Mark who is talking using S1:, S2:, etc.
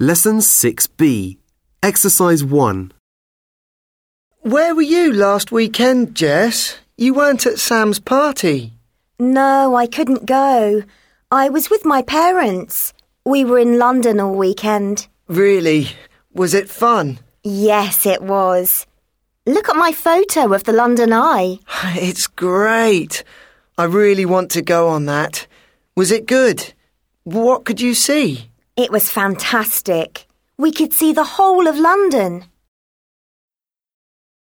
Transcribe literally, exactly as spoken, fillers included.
S1: Lesson six B. Exercise one.
S2: Where were you last weekend, Jess? You weren't at Sam's party.
S3: No, I couldn't go. I was with my parents. We were in London all weekend.
S2: Really? Was it fun?
S3: Yes, it was. Look at my photo of the London Eye.
S2: It's great. I really want to go on that. Was it good? What could you see?
S3: It was fantastic. We could see the whole of London.